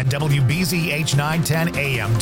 and WBZH 910 AM,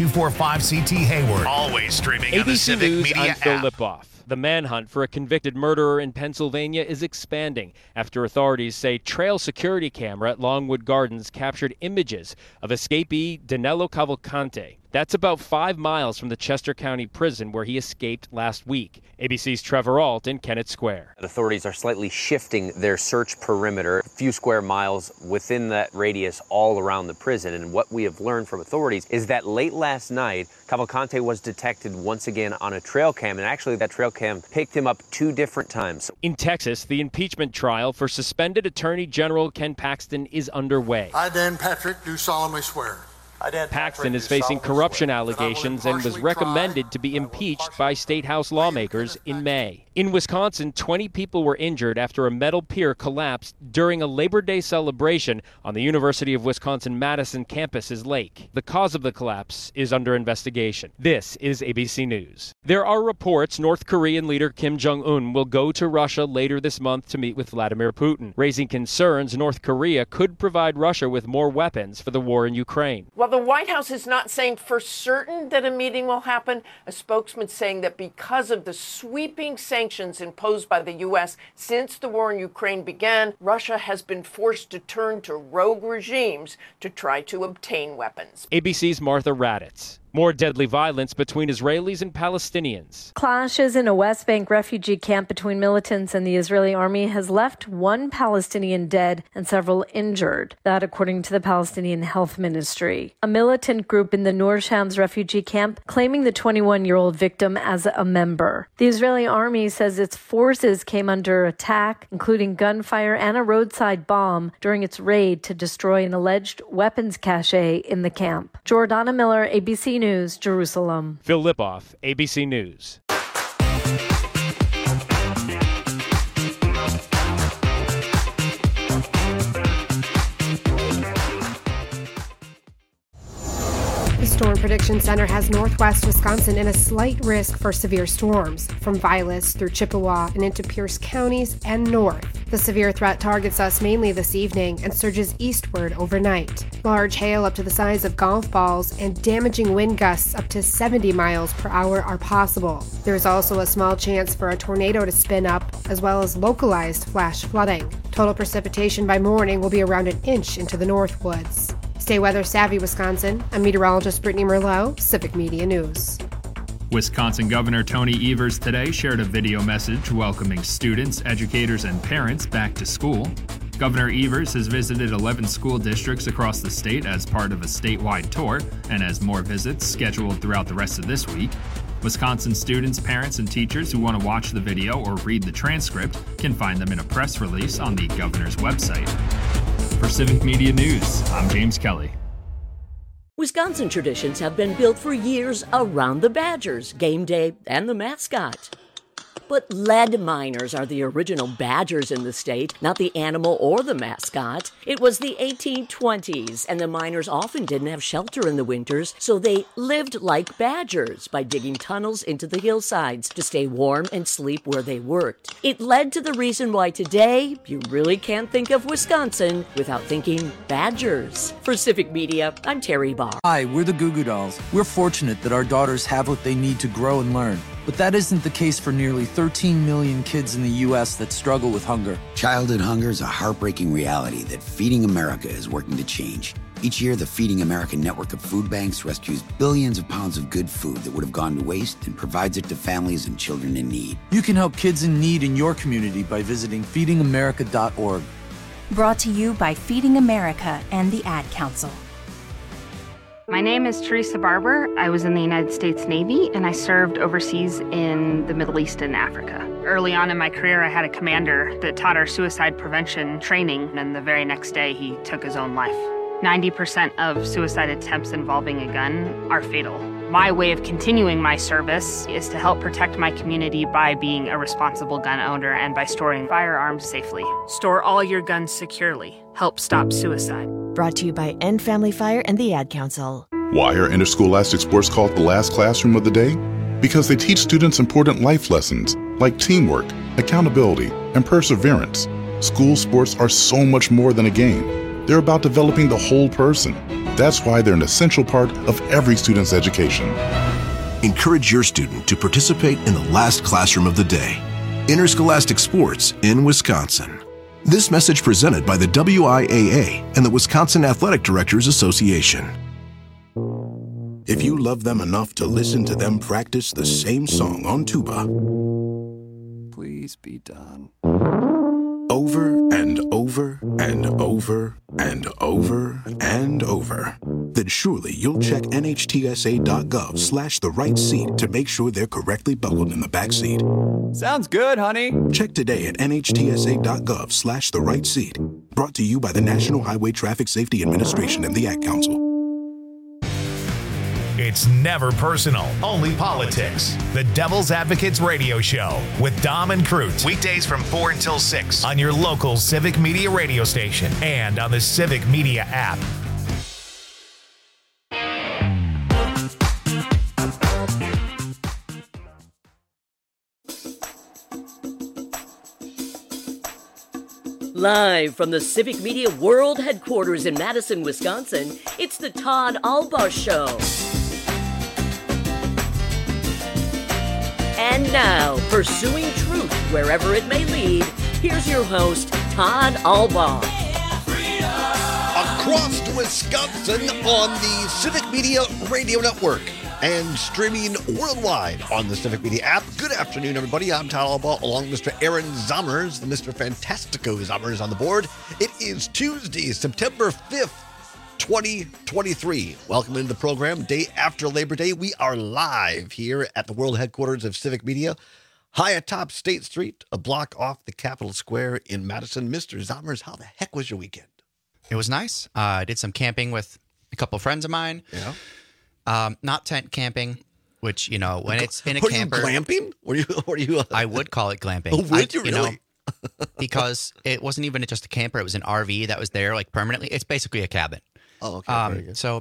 W245CT Hayward. Always streaming on the ABC Civic News, Media I'm Phil app. Lipoff. The manhunt for a convicted murderer in Pennsylvania is expanding after authorities say trail security camera at Longwood Gardens captured images of escapee Danilo Cavalcante. That's about 5 miles from the Chester County prison where he escaped last week. ABC's Trevor Ault in Kennett Square. Authorities are slightly shifting their search perimeter a few square miles within that radius all around the prison. And what we have learned from authorities is that late last night, Cavalcante was detected once again on a trail cam. And actually, that trail cam picked him up 2 different times. In Texas, the impeachment trial for suspended Attorney General Ken Paxton is underway. I, Dan Patrick, do solemnly swear. Paxton is facing corruption allegations and was recommended to be impeached by state house lawmakers in May. In Wisconsin, 20 people were injured after a metal pier collapsed during a Labor Day celebration on the University of Wisconsin-Madison campus's lake. The cause of the collapse is under investigation. This is ABC News. There are reports North Korean leader Kim Jong-un will go to Russia later this month to meet with Vladimir Putin, raising concerns North Korea could provide Russia with more weapons for the war in Ukraine. While the White House is not saying for certain that a meeting will happen, a spokesman saying that because of the sweeping sanctions imposed by the U.S. since the war in Ukraine began, Russia has been forced to turn to rogue regimes to try to obtain weapons. ABC's Martha Raddatz. More deadly violence between Israelis and Palestinians. Clashes in a West Bank refugee camp between militants and the Israeli army has left 1 Palestinian dead and several injured. That according to the Palestinian Health Ministry. A militant group in the Nur Shams refugee camp claiming the 21-year-old victim as a member. The Israeli army says its forces came under attack, including gunfire and a roadside bomb during its raid to destroy an alleged weapons cache in the camp. Jordana Miller, ABC News, Jerusalem. Phil Lipoff, ABC News. The Storm Prediction Center has northwest Wisconsin in a slight risk for severe storms, from Vilas through Chippewa and into Pierce counties and north. The severe threat targets us mainly this evening and surges eastward overnight. Large hail up to the size of golf balls and damaging wind gusts up to 70 miles per hour are possible. There is also a small chance for a tornado to spin up, as well as localized flash flooding. Total precipitation by morning will be around an inch into the north woods. Stay weather savvy, Wisconsin. I'm meteorologist Brittany Merlot, Civic Media News. Wisconsin Governor Tony Evers today shared a video message welcoming students, educators, and parents back to school. Governor Evers has visited 11 school districts across the state as part of a statewide tour and has more visits scheduled throughout the rest of this week. Wisconsin students, parents, and teachers who want to watch the video or read the transcript can find them in a press release on the governor's website. For Civic Media News, I'm James Kelly. Wisconsin traditions have been built for years around the Badgers, game day, and the mascot. But lead miners are the original Badgers in the state, not the animal or the mascot. It was the 1820s, and the miners often didn't have shelter in the winters, so they lived like badgers by digging tunnels into the hillsides to stay warm and sleep where they worked. It led to the reason why today you really can't think of Wisconsin without thinking Badgers. For Civic Media, I'm Terry Barr. Hi, we're the Goo Goo Dolls. We're fortunate that our daughters have what they need to grow and learn. But that isn't the case for nearly 13 million kids in the U.S. that struggle with hunger. Childhood hunger is a heartbreaking reality that Feeding America is working to change. Each year, the Feeding America network of food banks rescues billions of pounds of good food that would have gone to waste and provides it to families and children in need. You can help kids in need in your community by visiting feedingamerica.org. Brought to you by Feeding America and the Ad Council. My name is Teresa Barber. I was in the United States Navy, and I served overseas in the Middle East and Africa. Early on in my career, I had a commander that taught our suicide prevention training, and the very next day, he took his own life. 90% of suicide attempts involving a gun are fatal. My way of continuing my service is to help protect my community by being a responsible gun owner and by storing firearms safely. Store all your guns securely. Help stop suicide. Brought to you by End Family Fire and the Ad Council. Why are interscholastic sports called the last classroom of the day? Because they teach students important life lessons like teamwork, accountability, and perseverance. School sports are so much more than a game. They're about developing the whole person. That's why they're an essential part of every student's education. Encourage your student to participate in the last classroom of the day. Interscholastic Sports in Wisconsin. This message presented by the WIAA and the Wisconsin Athletic Directors Association. If you love them enough to listen to them practice the same song on tuba, please be done. Over and over and over and over and over, then surely you'll check NHTSA.gov/the right seat to make sure they're correctly buckled in the back seat. Sounds good, honey. Check today at NHTSA.gov/the right seat. Brought to you by the National Highway Traffic Safety Administration and the Ad Council. It's never personal, only politics. The Devil's Advocates Radio Show with Dom and Cruz. Weekdays from 4 until 6 on your local Civic Media radio station and on the Civic Media app. Live from the Civic Media World Headquarters in Madison, Wisconsin, it's the Todd Albaugh Show. And now, pursuing truth wherever it may lead, here's your host, Todd Albaugh. Across Wisconsin on the Civic Media Radio Network and streaming worldwide on the Civic Media app. Good afternoon, everybody. I'm Todd Albaugh, along with Mr. Aaron Zommers, the Mr. Fantastico Zommers on the board. It is Tuesday, September 5th, 2023. Welcome into the program. Day after Labor Day, we are live here at the world headquarters of Civic Media, high atop State Street, a block off the Capitol Square in Madison. Mr. Zommers, how the heck was your weekend? It was nice. I did some camping with a couple of friends of mine. Yeah. Not tent camping, which, you know, when it's in a camper. Were you glamping? Were you? I would call it glamping. Oh, would you really? Know, because it wasn't even just a camper. It was an RV that was there like permanently. It's basically a cabin. Oh, okay. Very good. So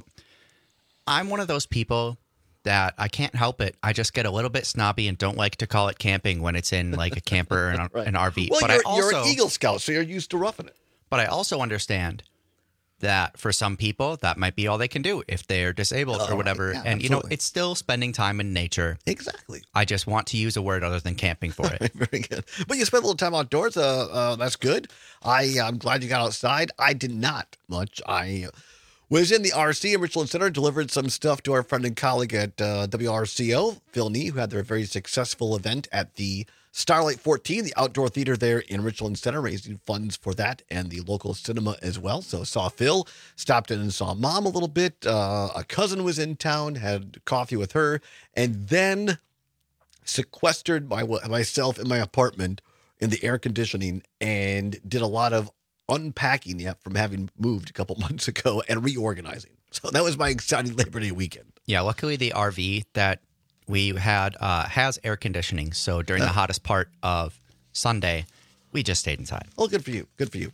I'm one of those people that I can't help it. I just get a little bit snobby and don't like to call it camping when it's in like a camper and right. an RV. Well, but you're an Eagle Scout, so you're used to roughing it. But I also understand that for some people, that might be all they can do if they're disabled or whatever. Yeah, and, absolutely. you know, it's still spending time in nature. Exactly. I just want to use a word other than camping for it. Very good. But you spent a little time outdoors. That's good. I'm glad you got outside. I did not much. I was in the RC in Richland Center, delivered some stuff to our friend and colleague at WRCO, Phil Nee, who had their very successful event at the Starlight 14, the outdoor theater there in Richland Center, raising funds for that and the local cinema as well. So saw Phil, stopped in and saw Mom a little bit. A cousin was in town, had coffee with her, and then sequestered myself in my apartment in the air conditioning and did a lot of unpacking yet from having moved a couple months ago and reorganizing. So that was my exciting Labor Day weekend. Yeah, luckily the RV that we had has air conditioning. So during the hottest part of Sunday, we just stayed inside. Oh, good for you. Good for you.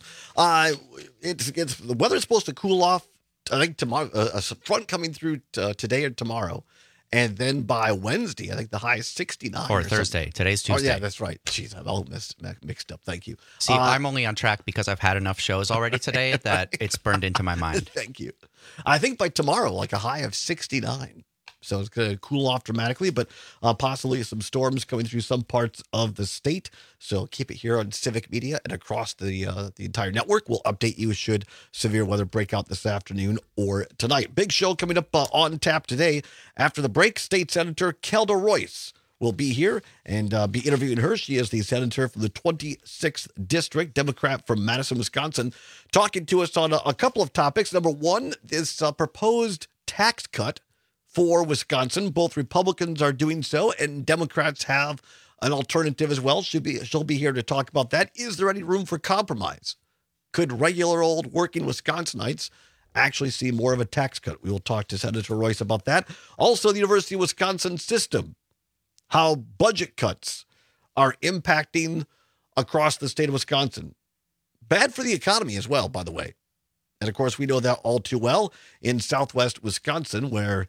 It's the weather's supposed to cool off, I think, tomorrow. A front coming through today or tomorrow. And then by Wednesday, I think the high is 69. Or Thursday. Something. Today's Tuesday. Oh, yeah, that's right. Jeez, I'm all mixed up. Thank you. See, I'm only on track because I've had enough shows already today that it's burned into my mind. Thank you. I think by tomorrow, like a high of 69. So it's going to cool off dramatically, but possibly some storms coming through some parts of the state. So keep it here on Civic Media and across the entire network. We'll update you should severe weather break out this afternoon or tonight. Big show coming up on tap today. After the break, State Senator Kelda Royce will be here and be interviewing her. She is the senator from the 26th District, Democrat from Madison, Wisconsin, talking to us on a couple of topics. Number one, this proposed tax cut for Wisconsin. Both Republicans are doing so, and Democrats have an alternative as well. She'll be here to talk about that. Is there any room for compromise? Could regular old working Wisconsinites actually see more of a tax cut? We will talk to Senator Royce about that. Also, the University of Wisconsin system, how budget cuts are impacting across the state of Wisconsin. Bad for the economy as well, by the way. And of course, we know that all too well in southwest Wisconsin, where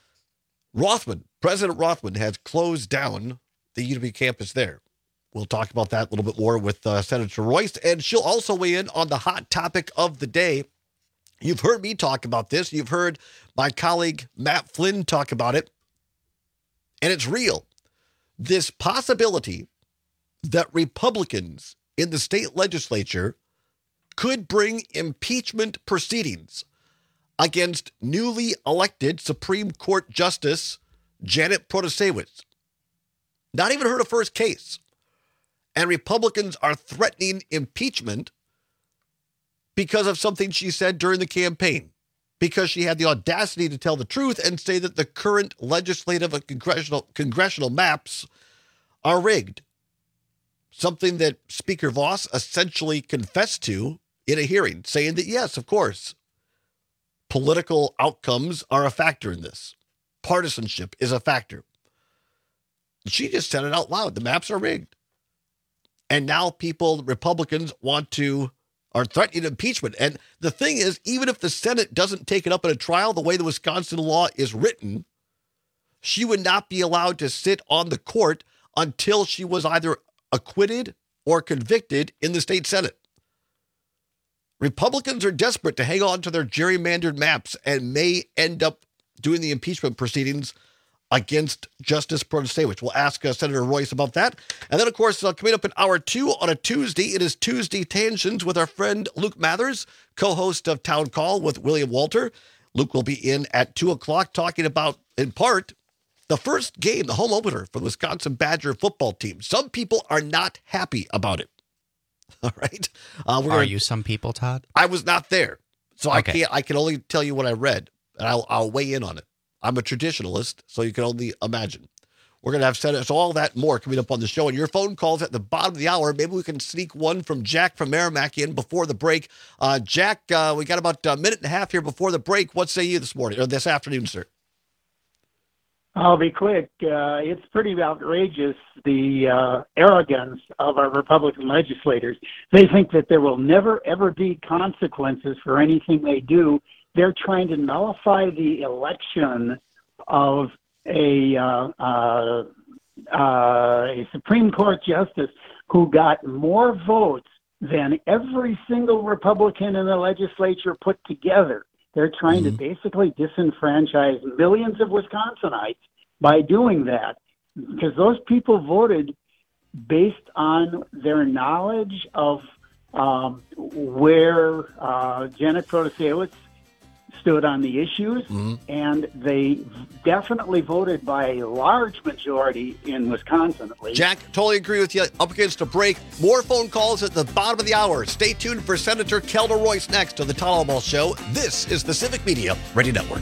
President Rothman has closed down the UW campus there. We'll talk about that a little bit more with Senator Royce, and she'll also weigh in on the hot topic of the day, You've heard me talk about this. You've heard my colleague Matt Flynn talk about it. And it's real. This possibility that Republicans in the state legislature could bring impeachment proceedings against newly elected Supreme Court Justice Janet Protasiewicz. Not even heard a first case. And Republicans are threatening impeachment because of something she said during the campaign, because she had the audacity to tell the truth and say that the current legislative and congressional maps are rigged. Something that Speaker Voss essentially confessed to in a hearing, saying that, yes, of course, political outcomes are a factor in this. Partisanship is a factor. She just said it out loud. The maps are rigged. And now Republicans are threatening impeachment. And the thing is, even if the Senate doesn't take it up in a trial, the way the Wisconsin law is written, she would not be allowed to sit on the court until she was either acquitted or convicted in the state Senate. Republicans are desperate to hang on to their gerrymandered maps and may end up doing the impeachment proceedings against Justice Protasiewicz. We'll ask Senator Royce about that. And then, of course, coming up in hour 2 on a Tuesday, it is Tuesday Tangents with our friend Luke Mathers, co-host of Town Call with William Walter. Luke will be in at 2 o'clock talking about, in part, the first game, the home opener for the Wisconsin Badger football team. Some people are not happy about it. All right. Are you some people, Todd? I was not there. So Okay. I can only tell you what I read, and I'll weigh in on it. I'm a traditionalist, so you can only imagine. We're going to have so all that and more coming up on the show. And your phone calls at the bottom of the hour. Maybe we can sneak one from Jack from Merrimack in before the break. Jack, we got about a minute and a half here before the break. What say you this morning or this afternoon, sir? I'll be quick. It's pretty outrageous, the arrogance of our Republican legislators. They think that there will never, ever be consequences for anything they do. They're trying to nullify the election of a Supreme Court justice who got more votes than every single Republican in the legislature put together. They're trying to basically disenfranchise millions of Wisconsinites by doing that, because those people voted based on their knowledge of where Janet Protasiewicz stood on the issues, and they definitely voted by a large majority in Wisconsin, at least. Jack, totally agree with you. Up against a break. More phone calls at the bottom of the hour. Stay tuned for Senator Kelda Royce next on the Todd Alamo Show. This is the Civic Media Radio Network.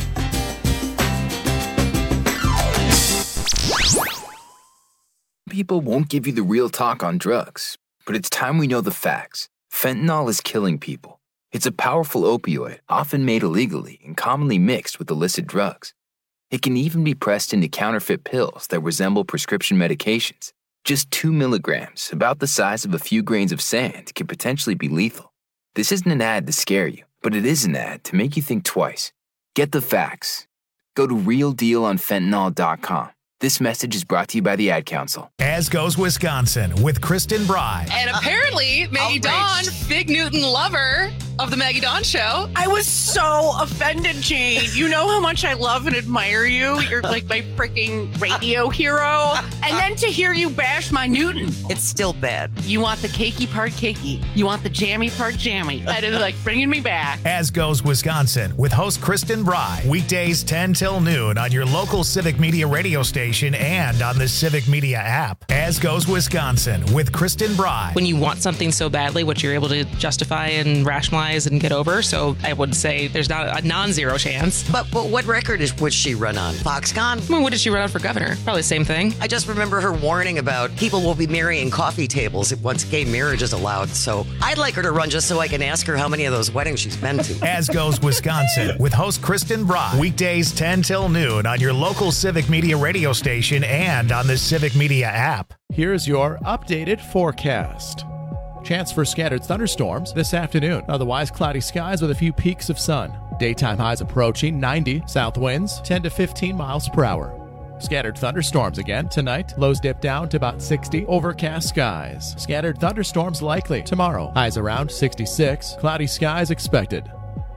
People won't give you the real talk on drugs, but it's time we know the facts. Fentanyl is killing people. It's a powerful opioid, often made illegally and commonly mixed with illicit drugs. It can even be pressed into counterfeit pills that resemble prescription medications. Just 2 milligrams, about the size of a few grains of sand, can potentially be lethal. This isn't an ad to scare you, but it is an ad to make you think twice. Get the facts. Go to realdealonfentanyl.com. This message is brought to you by the Ad Council. As Goes Wisconsin with Kristen Bry. And apparently, Maggie Dawn, Big Newton lover of the Maggie Dawn Show. I was so offended, Jane. You know how much I love and admire you. You're like my freaking radio hero. And then to hear you bash my Newton. It's still bad. You want the cakey part cakey. You want the jammy part jammy. That is like bringing me back. As Goes Wisconsin with host Kristen Bry. Weekdays 10 till noon on your local Civic Media radio station and on the Civic Media app. As Goes Wisconsin with Kristen Bry. When you want something so badly, what you're able to justify and rationalize and get over. So I would say there's not a non-zero chance. But what record would she run on? Foxconn? I mean, what did she run on for governor? Probably the same thing. I just remember her warning about people will be marrying coffee tables once gay marriage is allowed. So I'd like her to run just so I can ask her how many of those weddings she's been to. As Goes Wisconsin with host Kristen Bry. Weekdays 10 till noon on your local Civic Media radio station and on the Civic Media app. Here's your updated forecast. Chance for scattered thunderstorms this afternoon. Otherwise, cloudy skies with a few peaks of sun. Daytime highs approaching 90. South winds 10 to 15 miles per hour. Scattered thunderstorms again tonight. Lows dip down to about 60. Overcast skies. Scattered thunderstorms likely tomorrow. Highs around 66. Cloudy skies expected.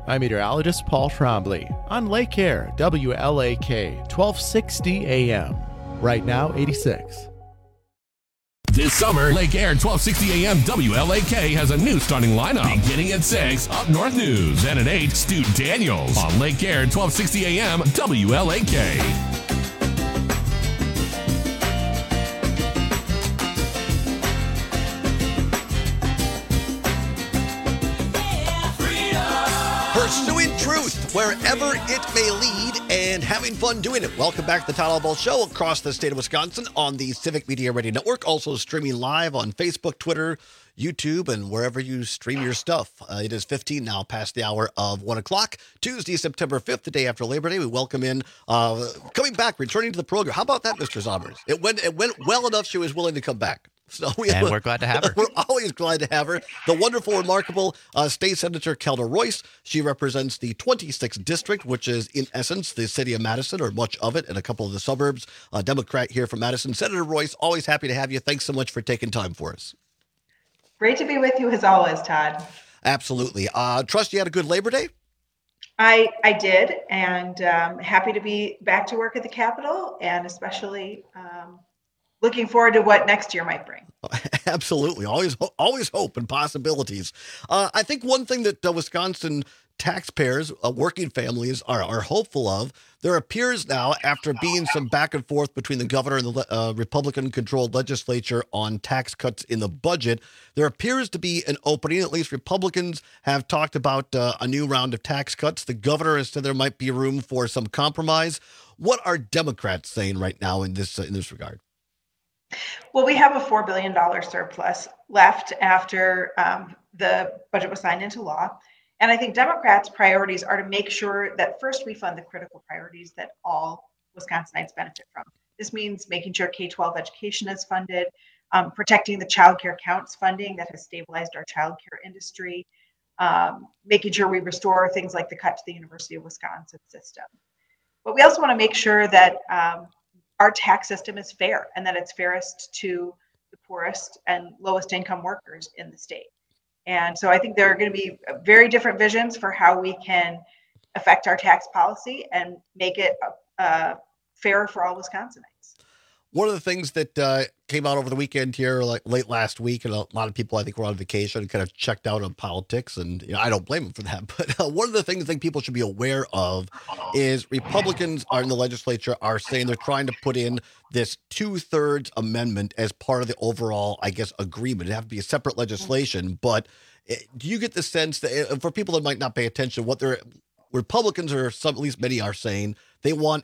I'm meteorologist Paul Trombley on Lake Air, WLAK, 1260 AM. Right now, 86. This summer, Lake Air 1260 AM WLAK has a new starting lineup. Beginning at 6, Up North News. And at 8, Stu Daniels on Lake Air 1260 AM WLAK. Pursuing truth wherever it may lead and having fun doing it. Welcome back to the Todd Ball Show across the state of Wisconsin on the Civic Media Radio Network. Also streaming live on Facebook, Twitter, YouTube, and wherever you stream your stuff. It is 15 now past the hour of 1 o'clock. Tuesday, September 5th, the day after Labor Day. We welcome in, coming back, returning to the program. How about that, Mr. Zommers? It went well enough she was willing to come back. So we're glad to have her. We're always glad to have her. The wonderful, remarkable State Senator Kelda Royce. She represents the 26th district, which is, in essence, the city of Madison, or much of it, and a couple of the suburbs. Democrat here from Madison. Senator Royce, always happy to have you. Thanks so much for taking time for us. Great to be with you as always, Todd. Absolutely. Trust you had a good Labor Day? I did, and happy to be back to work at the Capitol, and especially looking forward to what next year might bring. Absolutely. Always hope and possibilities. I think one thing that Wisconsin taxpayers, working families are hopeful of, there appears now, after being some back and forth between the governor and the Republican-controlled legislature on tax cuts in the budget, there appears to be an opening. At least Republicans have talked about a new round of tax cuts. The governor has said there might be room for some compromise. What are Democrats saying right now in this regard? Well, we have a $4 billion surplus left after the budget was signed into law. And I think Democrats' priorities are to make sure that first we fund the critical priorities that all Wisconsinites benefit from. This means making sure K-12 education is funded, protecting the child care counts funding that has stabilized our child care industry, making sure we restore things like the cut to the University of Wisconsin system. But we also want to make sure that our tax system is fair and that it's fairest to the poorest and lowest income workers in the state. And so I think there are going to be very different visions for how we can affect our tax policy and make it fair for all Wisconsinites. One of the things that came out over the weekend here, like late last week, and a lot of people I think were on vacation and kind of checked out on politics, and I don't blame them for that. But one of the things I think people should be aware of is Republicans are in the legislature are saying they're trying to put in this 2/3 amendment as part of the overall, I guess, agreement. It have to be a separate legislation, but do you get the sense that for people that might not pay attention, what they're Republicans or some, at least many are saying, they want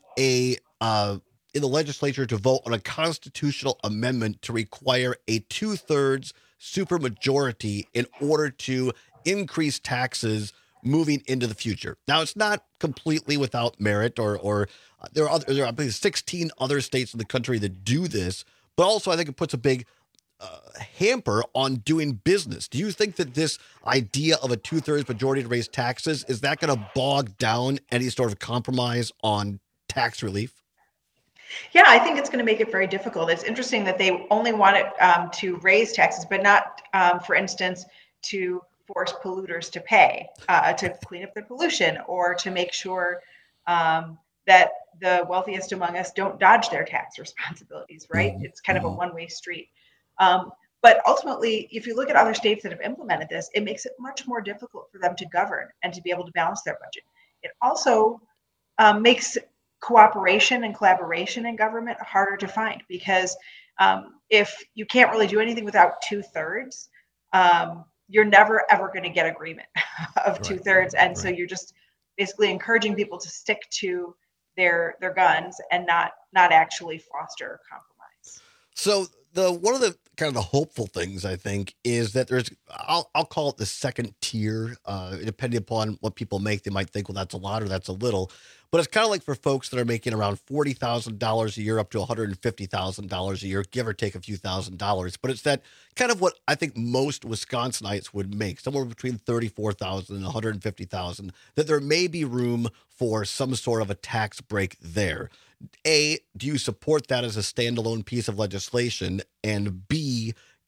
in the legislature to vote on a constitutional amendment to require a 2/3 supermajority in order to increase taxes moving into the future. Now, it's not completely without merit, or there are 16 other states in the country that do this, but also I think it puts a big hamper on doing business. Do you think that this idea of a 2/3 majority to raise taxes, is that going to bog down any sort of compromise on tax relief? Yeah, I think it's going to make it very difficult. It's interesting that they only want it to raise taxes, but not, for instance, to force polluters to pay to clean up their pollution, or to make sure that the wealthiest among us don't dodge their tax responsibilities, right? Mm-hmm. It's kind of a one-way street. But ultimately, if you look at other states that have implemented this, it makes it much more difficult for them to govern and to be able to balance their budget. It also makes cooperation and collaboration in government harder to find, because if you can't really do anything without 2/3, you're never ever going to get agreement of 2/3, and so you're just basically encouraging people to stick to their guns and not actually foster compromise. So one of the kind of the hopeful things, I think, is that there's, I'll call it the second tier, depending upon what people make. They might think, well, that's a lot or that's a little, but it's kind of like for folks that are making around $40,000 a year up to $150,000 a year, give or take a few $1,000s. But it's that kind of what I think most Wisconsinites would make, somewhere between $34,000 and $150,000, that there may be room for some sort of a tax break there. A, do you support that as a standalone piece of legislation? And B,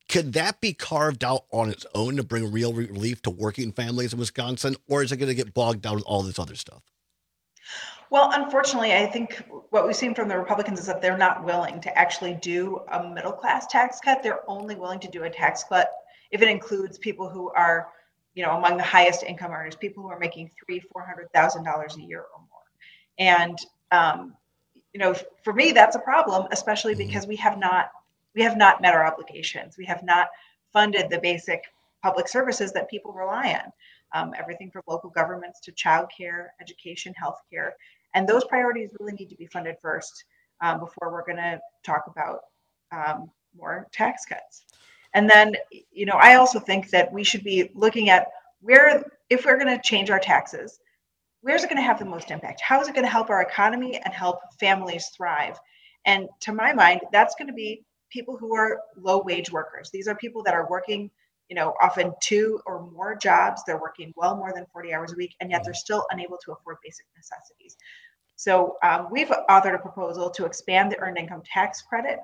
Could that be carved out on its own to bring real relief to working families in Wisconsin, or is it going to get bogged down with all this other stuff? Well, unfortunately, I think what we've seen from the Republicans is that they're not willing to actually do a middle class tax cut. They're only willing to do a tax cut if it includes people who are, among the highest income earners, people who are making $300,000-$400,000 a year or more. And for me, that's a problem, especially because we have not met our obligations. We have not funded the basic public services that people rely on, everything from local governments to childcare, education, healthcare. And those priorities really need to be funded first before we're going to talk about more tax cuts. And then, I also think that we should be looking at if we're going to change our taxes, where's it going to have the most impact? How is it going to help our economy and help families thrive? And to my mind, that's going to be people who are low wage workers. These are people that are working, often 2 or more jobs. They're working well more than 40 hours a week, and yet they're still unable to afford basic necessities. So we've authored a proposal to expand the earned income tax credit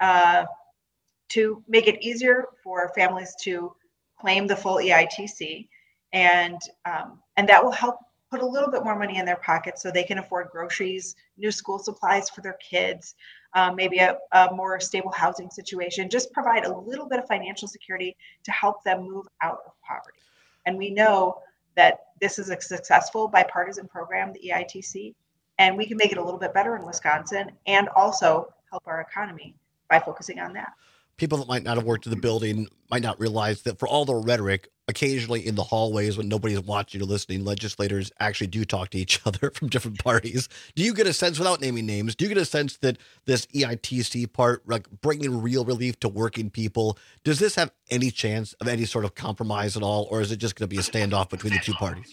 to make it easier for families to claim the full EITC, and that will help put a little bit more money in their pockets so they can afford groceries, new school supplies for their kids, maybe a more stable housing situation, just provide a little bit of financial security to help them move out of poverty. And we know that this is a successful bipartisan program, the EITC, and we can make it a little bit better in Wisconsin and also help our economy by focusing on that. People that might not have worked in the building might not realize that for all the rhetoric, occasionally in the hallways when nobody's watching or listening, legislators actually do talk to each other from different parties. Do you get a sense, without naming names, do you get a sense that this EITC part, like bringing real relief to working people, does this have any chance of any sort of compromise at all, or is it just going to be a standoff between the two parties?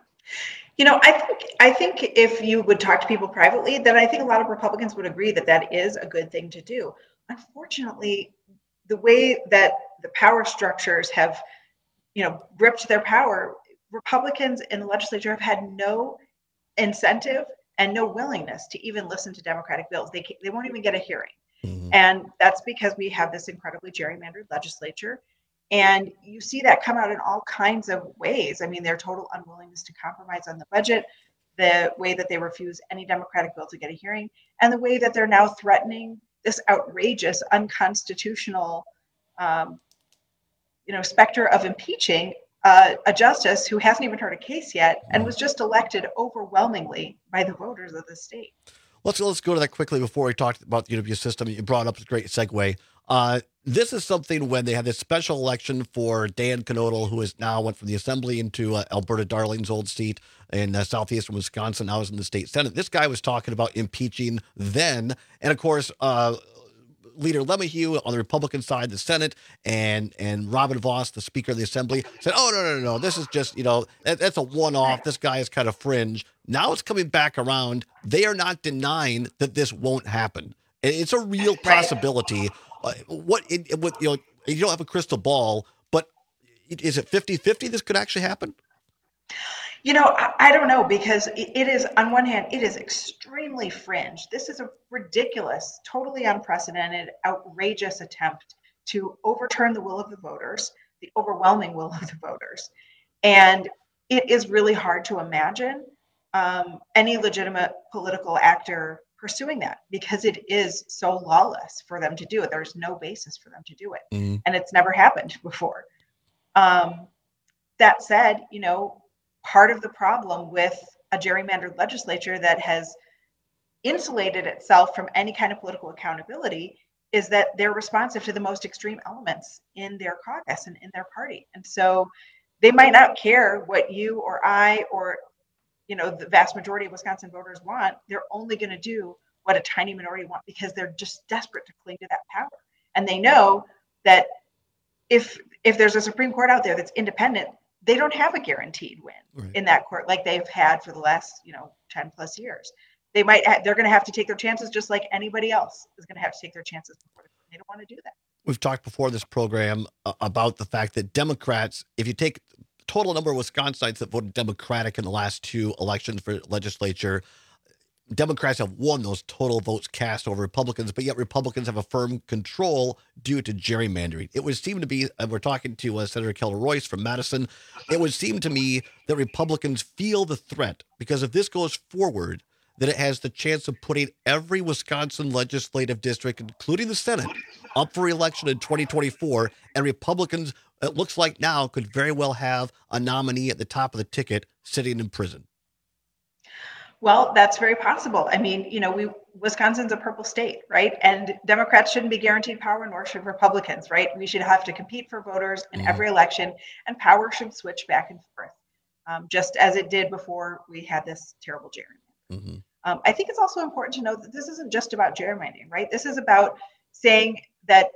I think if you would talk to people privately, then I think a lot of Republicans would agree that that is a good thing to do. Unfortunately, the way that the power structures have, gripped their power, Republicans in the legislature have had no incentive and no willingness to even listen to Democratic bills. They won't even get a hearing. Mm-hmm. And that's because we have this incredibly gerrymandered legislature. And you see that come out in all kinds of ways. I mean, their total unwillingness to compromise on the budget, the way that they refuse any Democratic bill to get a hearing, and the way that they're now threatening this outrageous, unconstitutional, specter of impeaching a justice who hasn't even heard a case yet and was just elected overwhelmingly by the voters of the state. Let's go to that quickly before we talk about the UW system. You brought up a great segue. This is something when they had this special election for Dan Knodel, who is now went from the Assembly into Alberta Darling's old seat in southeastern Wisconsin. Now is in the state Senate. This guy was talking about impeaching then. And of course, Leader LeMahieu on the Republican side, the Senate, and Robin Vos, the Speaker of the Assembly, said, oh, no. This is just, that's a one-off. This guy is kind of fringe. Now it's coming back around. They are not denying that this won't happen. It's a real possibility. You don't have a crystal ball, but is it 50-50 this could actually happen? I don't know, because it is, on one hand, it is extremely fringe. This is a ridiculous, totally unprecedented, outrageous attempt to overturn the will of the voters, the overwhelming will of the voters. And it is really hard to imagine any legitimate political actor pursuing that, because it is so lawless for them to do it. There's no basis for them to do it. Mm-hmm. And it's never happened before. That said, part of the problem with a gerrymandered legislature that has insulated itself from any kind of political accountability is that they're responsive to the most extreme elements in their caucus and in their party. And so they might not care what you or I or the vast majority of Wisconsin voters want. They're only going to do what a tiny minority want because they're just desperate to cling to that power. And they know that if there's a Supreme Court out there that's independent, they don't have a guaranteed win in that court like they've had for the last 10 plus years. They're going to have to take their chances just like anybody else is going to have to take their chances before they don't want to do that. We've talked before this program about the fact that Democrats, if you take total number of Wisconsinites that voted Democratic in the last two elections for legislature, Democrats have won those total votes cast over Republicans, but yet Republicans have a firm control due to gerrymandering. It would seem to be, we're talking to Senator Kelda Royce from Madison, it would seem to me that Republicans feel the threat, because if this goes forward, then it has the chance of putting every Wisconsin legislative district, including the Senate, up for election in 2024, and Republicans, it looks like now, could very well have a nominee at the top of the ticket sitting in prison. Well, that's very possible. I mean, Wisconsin's a purple state, right? And Democrats shouldn't be guaranteed power, nor should Republicans, right? We should have to compete for voters in every election, and power should switch back and forth, just as it did before we had this terrible gerrymandering. I think it's also important to know that this isn't just about gerrymandering, right? This is about saying that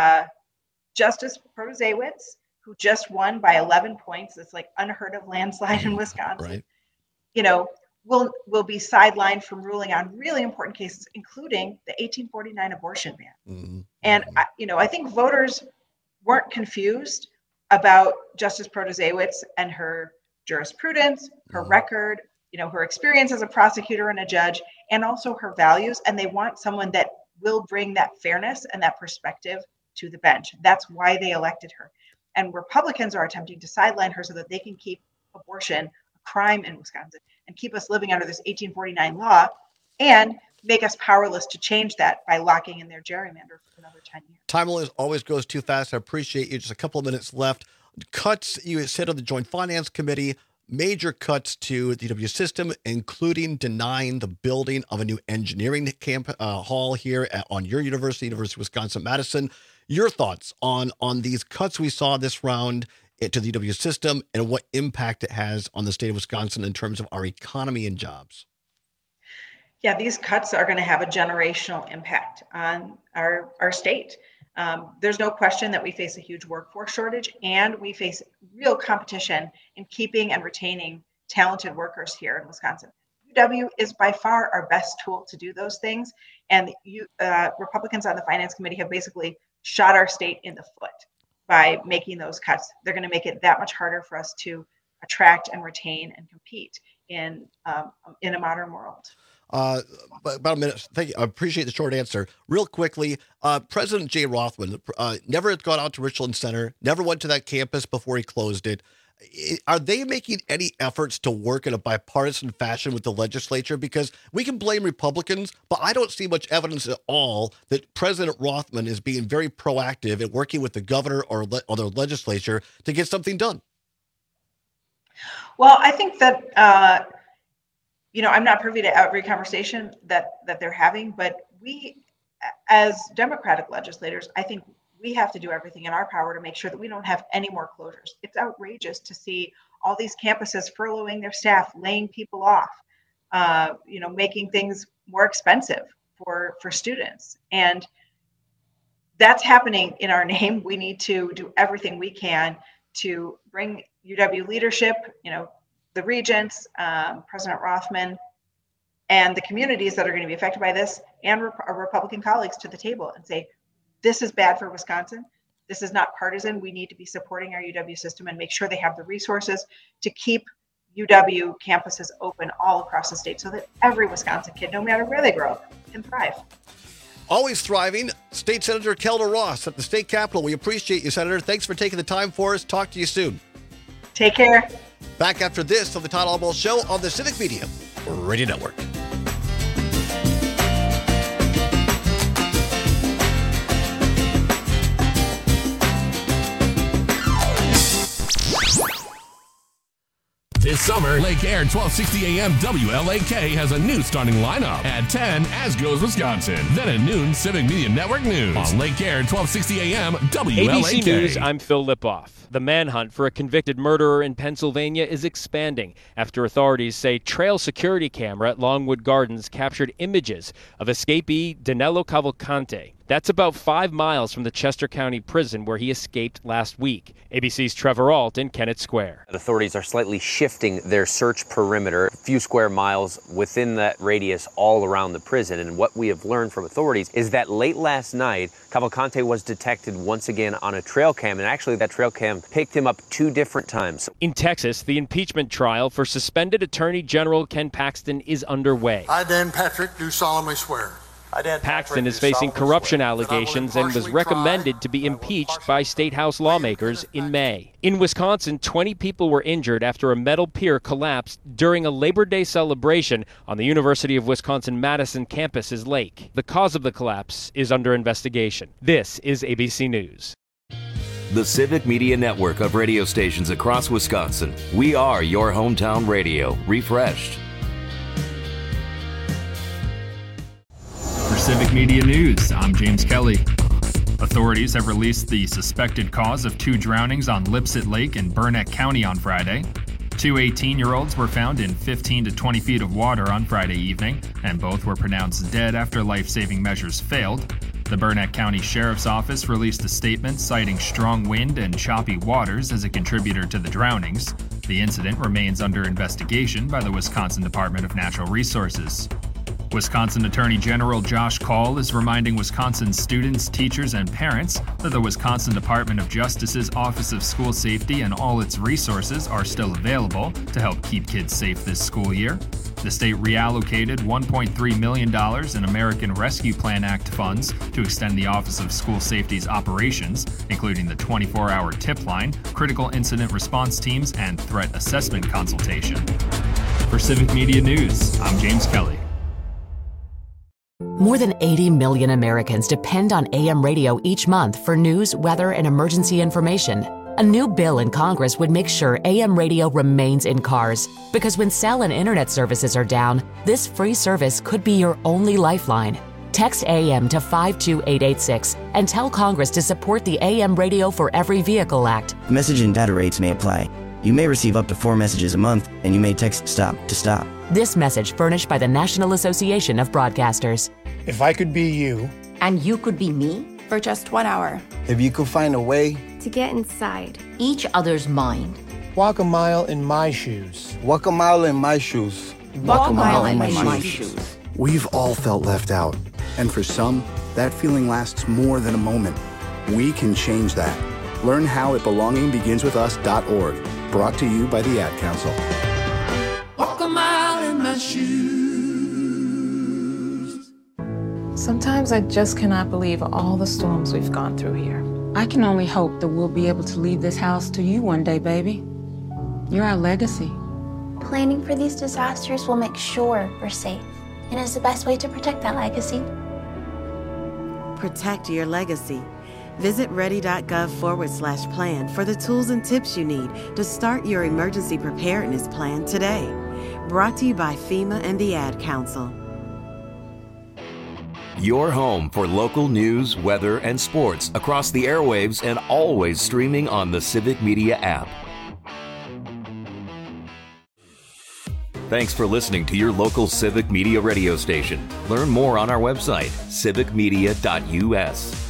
Justice Protasiewicz, who just won by 11 points, it's like unheard of landslide in Wisconsin, right, will be sidelined from ruling on really important cases, including the 1849 abortion ban. And I think voters weren't confused about Justice Protasiewicz and her jurisprudence, her record, her experience as a prosecutor and a judge, and also her values. And they want someone that will bring that fairness and that perspective to the bench. That's why they elected her. And Republicans are attempting to sideline her so that they can keep abortion a crime in Wisconsin and keep us living under this 1849 law and make us powerless to change that by locking in their gerrymander for another 10 years. Time always goes too fast. I appreciate you. Just a couple of minutes left. Cuts, you said on the Joint Finance Committee, major cuts to the UW system, including denying the building of a new engineering hall here on your university, University of Wisconsin-Madison. Your thoughts on these cuts we saw this round to the UW system and what impact it has on the state of Wisconsin in terms of our economy and jobs? Yeah, these cuts are going to have a generational impact on our state. There's no question that we face a huge workforce shortage, and we face real competition in keeping and retaining talented workers here in Wisconsin. UW is by far our best tool to do those things, and Republicans on the Finance Committee have basically shot our state in the foot by making those cuts. They're going to make it that much harder for us to attract and retain and compete in a modern world. About a minute. Thank you. I appreciate the short answer. Real quickly, President Jay Rothman never had gone out to Richland Center, never went to that campus before he closed it. Are they making any efforts to work in a bipartisan fashion with the legislature? Because we can blame Republicans, but I don't see much evidence at all that President Rothman is being very proactive in working with the governor or the legislature to get something done. Well, I think that, I'm not privy to every conversation that they're having, but we, as Democratic legislators, I think we have to do everything in our power to make sure that we don't have any more closures. It's outrageous to see all these campuses furloughing their staff, laying people off, making things more expensive for students. And that's happening in our name. We need to do everything we can to bring UW leadership, the regents, President Rothman, and the communities that are going to be affected by this, and our Republican colleagues to the table and say, this is bad for Wisconsin. This is not partisan. We need to be supporting our UW system and make sure they have the resources to keep UW campuses open all across the state so that every Wisconsin kid, no matter where they grow up, can thrive. Always thriving, State Senator Kelda Royce at the state capitol. We appreciate you, Senator. Thanks for taking the time for us. Talk to you soon. Take care. Back after this on the Todd Albaugh Show on the Civic Media Radio Network. This summer, Lake Air 1260 AM WLAK has a new starting lineup. At 10, As Goes Wisconsin. Then at noon, Civic Media Network News. On Lake Air 1260 AM WLAK. ABC News, I'm Phil Lipoff. The manhunt for a convicted murderer in Pennsylvania is expanding after authorities say trail security camera at Longwood Gardens captured images of escapee Danilo Cavalcante. That's about 5 miles from the Chester County Prison where he escaped last week. ABC's Trevor Ault in Kennett Square. Authorities are slightly shifting their search perimeter a few square miles within that radius all around the prison. And what we have learned from authorities is that late last night, Cavalcante was detected once again on a trail cam. And actually, that trail cam picked him up 2 different times. In Texas, the impeachment trial for suspended Attorney General Ken Paxton is underway. I, Dan Patrick, do solemnly swear. Paxton is facing corruption allegations and was recommended to be impeached by state house lawmakers in May. In Wisconsin, 20 people were injured after a metal pier collapsed during a Labor Day celebration on the University of Wisconsin-Madison campus's lake. The cause of the collapse is under investigation. This is ABC News. The Civic Media Network of radio stations across Wisconsin. We are your hometown radio, refreshed. For Civic Media News, I'm James Kelly. Authorities have released the suspected cause of 2 drownings on Lipsett Lake in Burnett County on Friday. 2 18-year-olds were found in 15 to 20 feet of water on Friday evening, and both were pronounced dead after life-saving measures failed. The Burnett County Sheriff's Office released a statement citing strong wind and choppy waters as a contributor to the drownings. The incident remains under investigation by the Wisconsin Department of Natural Resources. Wisconsin Attorney General Josh Kaul is reminding Wisconsin students, teachers, and parents that the Wisconsin Department of Justice's Office of School Safety and all its resources are still available to help keep kids safe this school year. The state reallocated $1.3 million in American Rescue Plan Act funds to extend the Office of School Safety's operations, including the 24-hour tip line, critical incident response teams, and threat assessment consultation. For Civic Media News, I'm James Kelly. More than 80 million Americans depend on AM radio each month for news, weather, and emergency information. A new bill in Congress would make sure AM radio remains in cars, because when cell and internet services are down, this free service could be your only lifeline. Text AM to 52886 and tell Congress to support the AM Radio for Every Vehicle Act. Message and data rates may apply. You may receive up to 4 messages a month, and you may text STOP to stop. This message furnished by the National Association of Broadcasters. If I could be you. And you could be me? For just 1 hour. If you could find a way. To get inside. Each other's mind. Walk a mile in my shoes. Walk a mile in my shoes. Walk a mile in my shoes. We've all felt left out. And for some, that feeling lasts more than a moment. We can change that. Learn how at belongingbeginswithus.org. Brought to you by the Ad Council. Walk a mile in my shoes. Sometimes I just cannot believe all the storms we've gone through here. I can only hope that we'll be able to leave this house to you one day, baby. You're our legacy. Planning for these disasters will make sure we're safe, and is the best way to protect that legacy. Protect your legacy. Visit ready.gov/plan for the tools and tips you need to start your emergency preparedness plan today. Brought to you by FEMA and the Ad Council. Your home for local news, weather, and sports across the airwaves and always streaming on the Civic Media app. Thanks for listening to your local Civic Media radio station. Learn more on our website, civicmedia.us.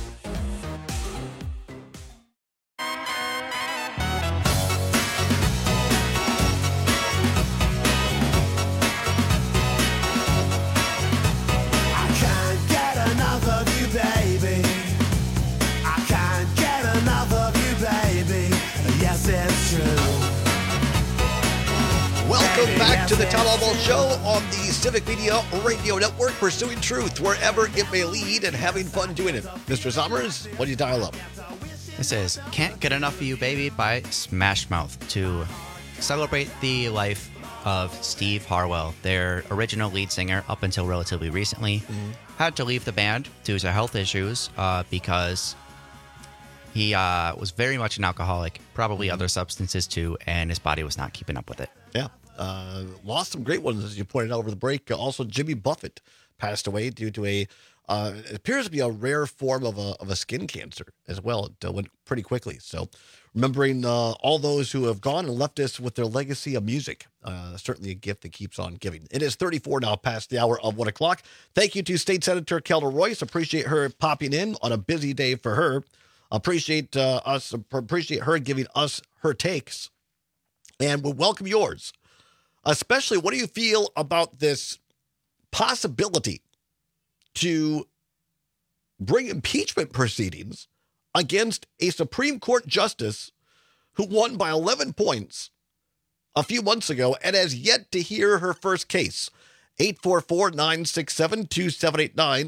Back to the Tom Albaugh Show on the Civic Media Radio Network, pursuing truth wherever it may lead and having fun doing it. Mr. Summers, what do you dial up? This is Can't Get Enough of You Baby by Smash Mouth to celebrate the life of Steve Harwell, their original lead singer up until relatively recently. Had to leave the band due to health issues because he was very much an alcoholic, probably other substances too, and his body was not keeping up with it. Yeah. Lost some great ones, as you pointed out over the break. Also, Jimmy Buffett passed away due to it appears to be a rare form of a skin cancer as well. It went pretty quickly. So remembering all those who have gone and left us with their legacy of music. Certainly a gift that keeps on giving. It is 34 now past the hour of 1 o'clock. Thank you to State Senator Kelda Royce. Appreciate her popping in on a busy day for her. Appreciate her giving us her takes. And we'll welcome yours. Especially, what do you feel about this possibility to bring impeachment proceedings against a Supreme Court justice who won by 11 points a few months ago and has yet to hear her first case? 844-967-2789,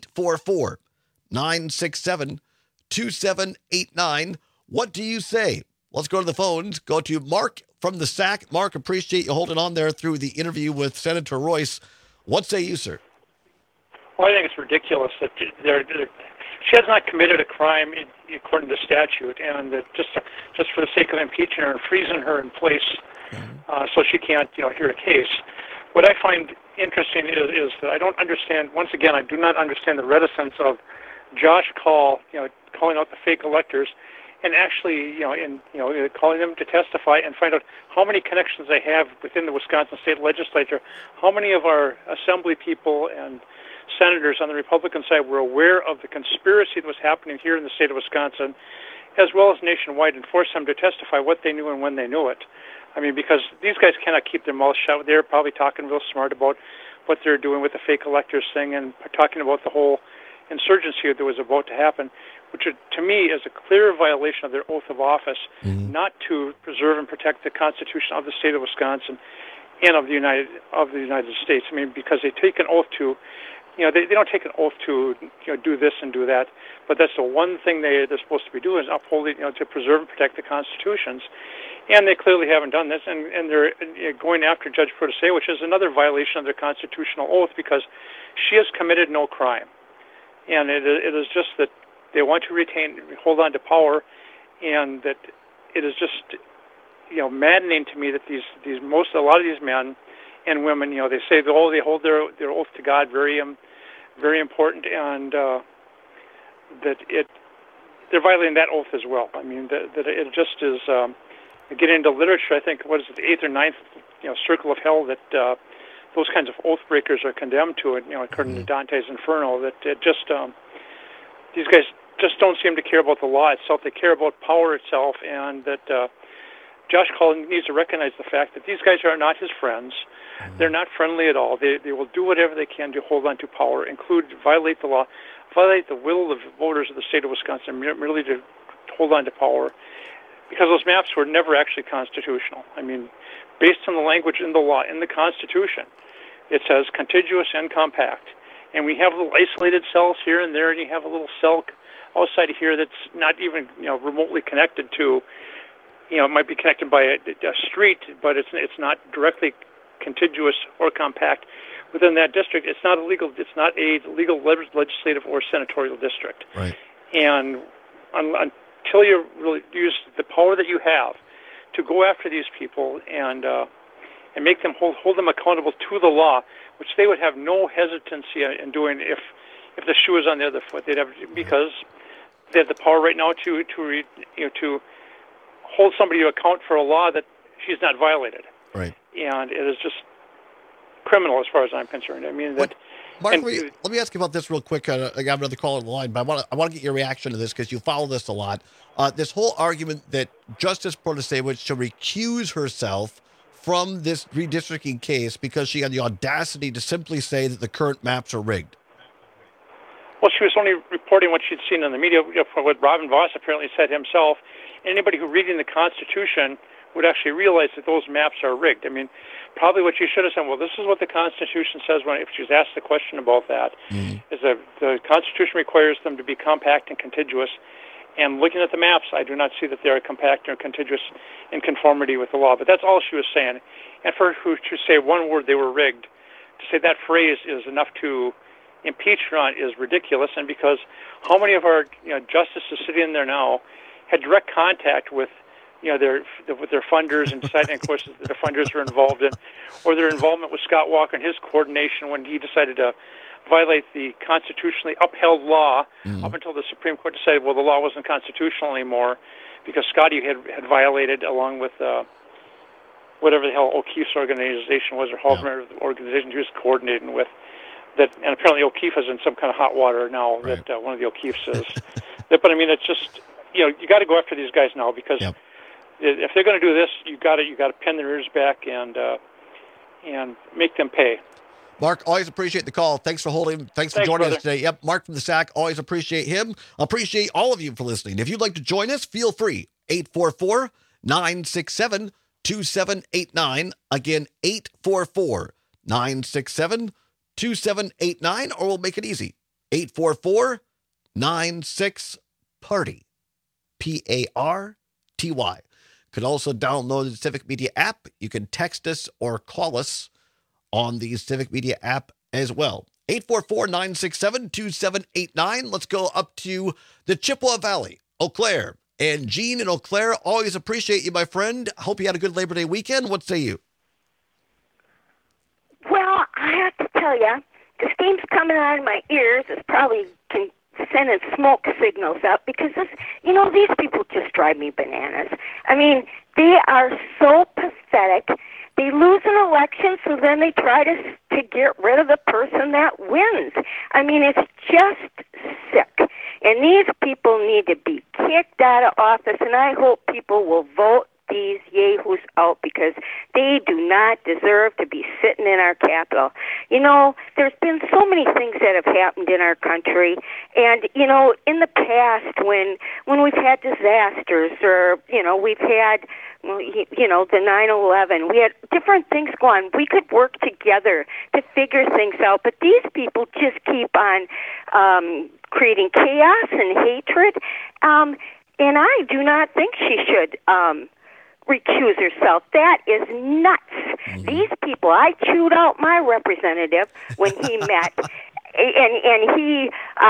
844-967-2789. What do you say? Let's go to the phones. Go to Mark from the SAC. Mark, appreciate you holding on there through the interview with Senator Royce. What say you, sir? Well, I think it's ridiculous that she has not committed a crime according to statute, and that just for the sake of impeaching her and freezing her in place so she can't hear a case. What I find interesting is that I don't understand. Once again, I do not understand the reticence of Josh Kaul, calling out the fake electors, and actually, calling them to testify and find out how many connections they have within the Wisconsin State Legislature, how many of our assembly people and senators on the Republican side were aware of the conspiracy that was happening here in the state of Wisconsin, as well as nationwide, and force them to testify what they knew and when they knew it. I mean, because these guys cannot keep their mouths shut. They're probably talking real smart about what they're doing with the fake electors thing and talking about the whole insurgency that was about to happen, which to me is a clear violation of their oath of office, not to preserve and protect the Constitution of the state of Wisconsin and of the United States. I mean, because they take an oath to, they don't take an oath to do this and do that, but that's the one thing they're supposed to be doing, is upholding, to preserve and protect the constitutions. And they clearly haven't done this, and they're going after Judge Protase, which is another violation of their constitutional oath, because she has committed no crime. And it is just that they want to hold on to power, and that it is just, maddening to me that a lot of these men and women, they say they hold their oath to God very, very important, and that they're violating that oath as well. I mean, that it just is getting into literature. I think what is it, the 8th or 9th, circle of hell that those kinds of oath breakers are condemned to it. According to Dante's Inferno, that it just these guys just don't seem to care about the law itself. They care about power itself, and that Josh Kaul needs to recognize the fact that these guys are not his friends. They're not friendly at all. They will do whatever they can to hold on to power, violate the law, violate the will of the voters of the state of Wisconsin, merely to hold on to power, because those maps were never actually constitutional. I mean, based on the language in the law, in the Constitution, it says contiguous and compact. And we have little isolated cells here and there, and you have a little cell outside of here that's not even remotely connected to, it might be connected by a street, but it's not directly contiguous or compact within that district. It's not a legal legislative or senatorial district. Right. And until you really use the power that you have to go after these people and make them hold them accountable to the law, which they would have no hesitancy in doing if the shoe is on the other foot. They'd have, because they have the power right now to hold somebody to account for a law that she's not violated. Right. And it is just criminal as far as I'm concerned. I mean, that. Mark, let me ask you about this real quick. I got another caller on the line, but I want to get your reaction to this because you follow this a lot. This whole argument that Justice Protase should recuse herself from this redistricting case because she had the audacity to simply say that the current maps are rigged. Well, she was only reporting what she'd seen in the media, what Robin Voss apparently said himself. Anybody who reading the Constitution would actually realize that those maps are rigged. I mean, probably what she should have said, well, this is what the Constitution says if she's asked the question about that, is that the Constitution requires them to be compact and contiguous. And looking at the maps, I do not see that they are compact or contiguous in conformity with the law. But that's all she was saying. And for her to say one word, they were rigged, to say that phrase is enough to impeach her on is ridiculous. And because how many of our justices sitting in there now had direct contact with with their funders and deciding, of course, that their funders are involved in, or their involvement with Scott Walker and his coordination when he decided to violate the constitutionally upheld law up until the Supreme Court decided, well, the law wasn't constitutional anymore because Scotty had violated along with whatever the hell O'Keefe's organization was or Halsmer organization he was coordinating with. That, and apparently O'Keefe is in some kind of hot water now. Right. That one of the O'Keefes is. But I mean, it's just you got to go after these guys now because if they're going to do this, you got to pin their ears back and make them pay. Mark, always appreciate the call. Thanks for holding. Thanks for joining us today. Yep, Mark from the SAC. Always appreciate him. Appreciate all of you for listening. If you'd like to join us, feel free. 844-967-2789. Again, 844-967-2789, or we'll make it easy. 844-96-PARTY. PARTY. You can also download the Civic Media app. You can text us or call us on the Civic Media app as well. 844-967-2789. Let's go up to the Chippewa Valley, Eau Claire. And Gene in Eau Claire, always appreciate you, my friend. Hope you had a good Labor Day weekend. What say you? Well, I have to tell you, the steam's coming out of my ears. It's probably sending smoke signals up because, these people just drive me bananas. I mean, they are so pathetic. They lose an election, so then they try to get rid of the person that wins. I mean, it's just sick. And these people need to be kicked out of office, and I hope people will vote these yahoos out because they do not deserve to be sitting in our Capitol. There's been so many things that have happened in our country, and, in the past when we've had disasters or, we've had the 9/11. We had different things go on. We could work together to figure things out, but these people just keep on creating chaos and hatred, and I do not think she should recuse herself. That is nuts. These people, I chewed out my representative when he met. And he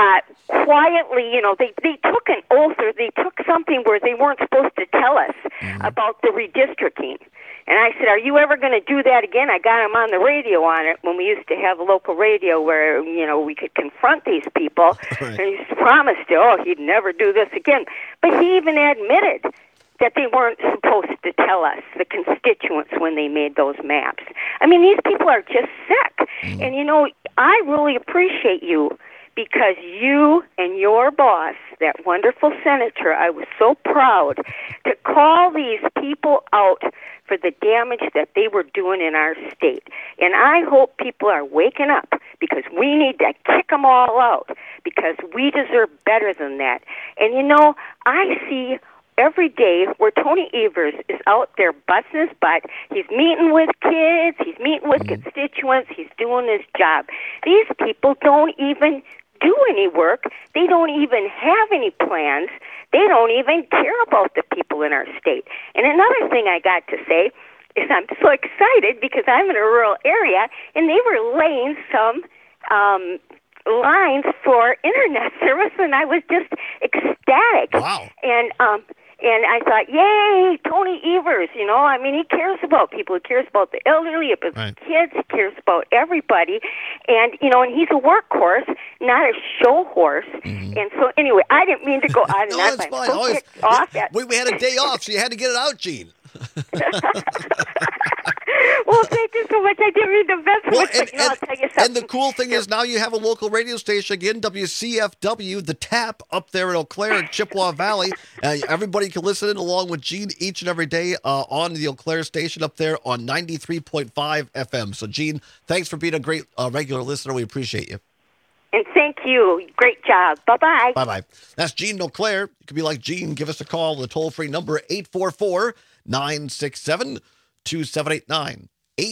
quietly, they took an oath or they took something where they weren't supposed to tell us about the redistricting. And I said, are you ever going to do that again? I got him on the radio on it when we used to have local radio where, we could confront these people. Right. And he promised, he'd never do this again. But he even admitted that they weren't supposed to tell us, the constituents, when they made those maps. I mean, these people are just sick. And, I really appreciate you because you and your boss, that wonderful senator, I was so proud to call these people out for the damage that they were doing in our state. And I hope people are waking up because we need to kick them all out because we deserve better than that. And, I see every day where Tony Evers is out there busting his butt. He's meeting with kids. He's meeting with constituents. He's doing his job. These people don't even do any work. They don't even have any plans. They don't even care about the people in our state. And another thing I got to say is I'm so excited because I'm in a rural area, and they were laying some lines for internet service, and I was just ecstatic. Wow. And I thought, yay, Tony Evers, he cares about people. He cares about the elderly, about the kids. He cares about everybody. And, and he's a workhorse, not a show horse. And so, anyway, I didn't mean to go on and on. That's fine. We had a day off, so you had to get it out, Gene. Well, thank you so much. I didn't read the best one, I'll tell you something. And the cool thing is now you have a local radio station again, WCFW, The Tap, up there in Eau Claire in Chippewa Valley. Everybody can listen in along with Gene each and every day on the Eau Claire station up there on 93.5 FM. So, Gene, thanks for being a great regular listener. We appreciate you. And thank you. Great job. Bye-bye. Bye-bye. That's Gene in Eau Claire. You can be like Gene. Give us a call. The toll-free number, 844-967-2789.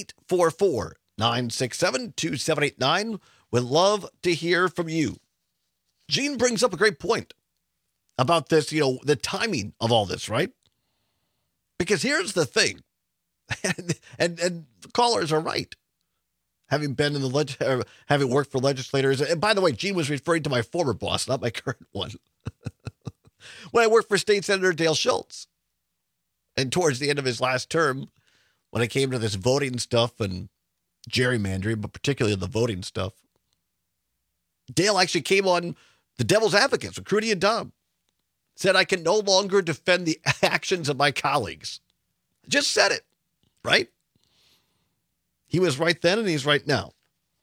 844-967-2789. We'd love to hear from you. Gene brings up a great point about this, the timing of all this, right? Because here's the thing, and the callers are right. Having been in having worked for legislators, and by the way, Gene was referring to my former boss, not my current one. When I worked for State Senator Dale Schultz. And towards the end of his last term, when it came to this voting stuff and gerrymandering, but particularly the voting stuff, Dale actually came on the Devil's Advocates with Crudy and Dom. Said, I can no longer defend the actions of my colleagues. Just said it, right? He was right then and he's right now.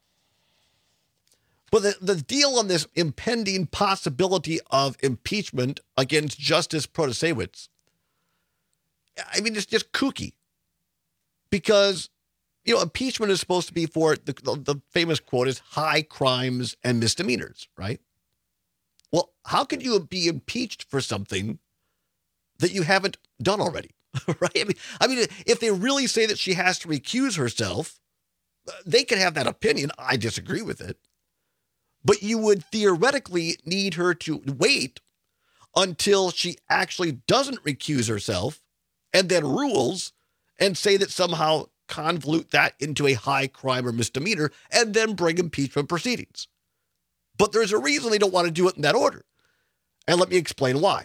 But the deal on this impending possibility of impeachment against Justice Protasewicz, I mean, it's just kooky. Because, impeachment is supposed to be for, the famous quote is, high crimes and misdemeanors, right? Well, how can you be impeached for something that you haven't done already, right? I mean, if they really say that she has to recuse herself, they can have that opinion. I disagree with it. But you would theoretically need her to wait until she actually doesn't recuse herself and then rules and say that somehow convolute that into a high crime or misdemeanor and then bring impeachment proceedings. But there's a reason they don't want to do it in that order. And let me explain why.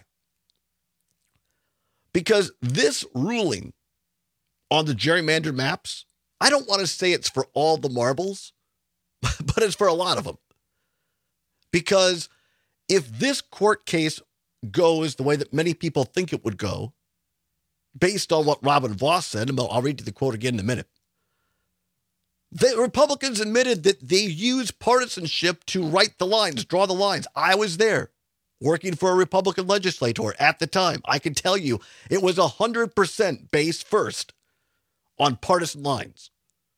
Because this ruling on the gerrymandered maps, I don't want to say it's for all the marbles, but it's for a lot of them. Because if this court case goes the way that many people think it would go, based on what Robin Vos said, and I'll read you the quote again in a minute, the Republicans admitted that they use partisanship to write the lines, draw the lines. I was there working for a Republican legislator at the time. I can tell you it was 100% based first on partisan lines.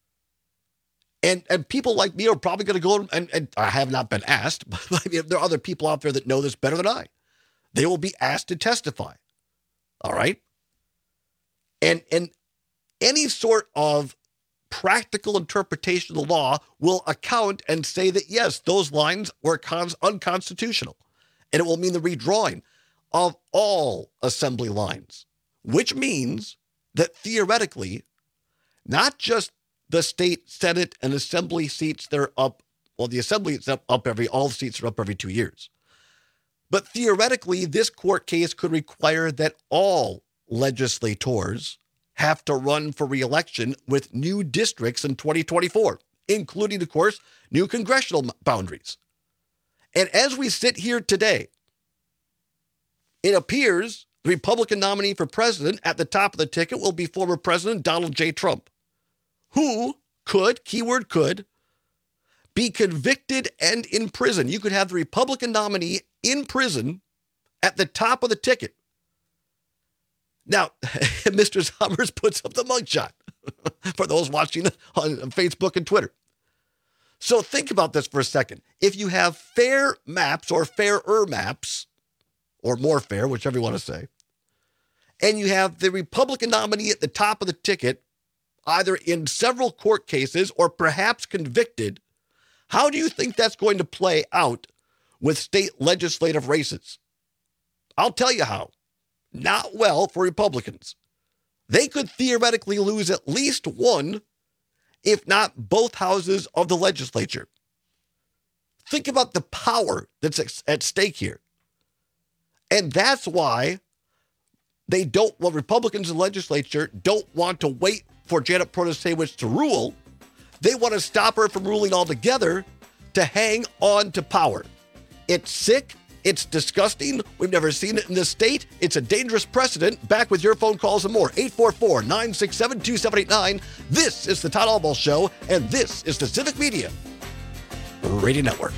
And people like me are probably going to go, and I have not been asked, but I mean, there are other people out there that know this better than I. They will be asked to testify. All right? And any sort of practical interpretation of the law will account and say that, yes, those lines were unconstitutional. And it will mean the redrawing of all assembly lines, which means that theoretically, not just the state Senate and Assembly seats, they're up. Well, the Assembly is up all the seats are up every 2 years. But theoretically, this court case could require that all legislators have to run for re-election with new districts in 2024, including, of course, new congressional boundaries. And as we sit here today, it appears the Republican nominee for president at the top of the ticket will be former President Donald J. Trump, who could, keyword could, be convicted and in prison. You could have the Republican nominee in prison at the top of the ticket. Now, Mr. Summers puts up the mugshot for those watching on Facebook and Twitter. So think about this for a second. If you have fair maps or fairer maps, or more fair, whichever you want to say, and you have the Republican nominee at the top of the ticket, either in several court cases or perhaps convicted, how do you think that's going to play out with state legislative races? I'll tell you how. Not well for Republicans. They could theoretically lose at least one, if not both houses of the legislature. Think about the power that's at stake here. And that's why Republicans in the legislature don't want to wait for Janet Protasewicz to rule. They want to stop her from ruling altogether to hang on to power. It's sick. It's disgusting. We've never seen it in this state. It's a dangerous precedent. Back with your phone calls and more. 844-967-2789. This is the Todd Albaugh Show, and this is the Civic Media Radio Network.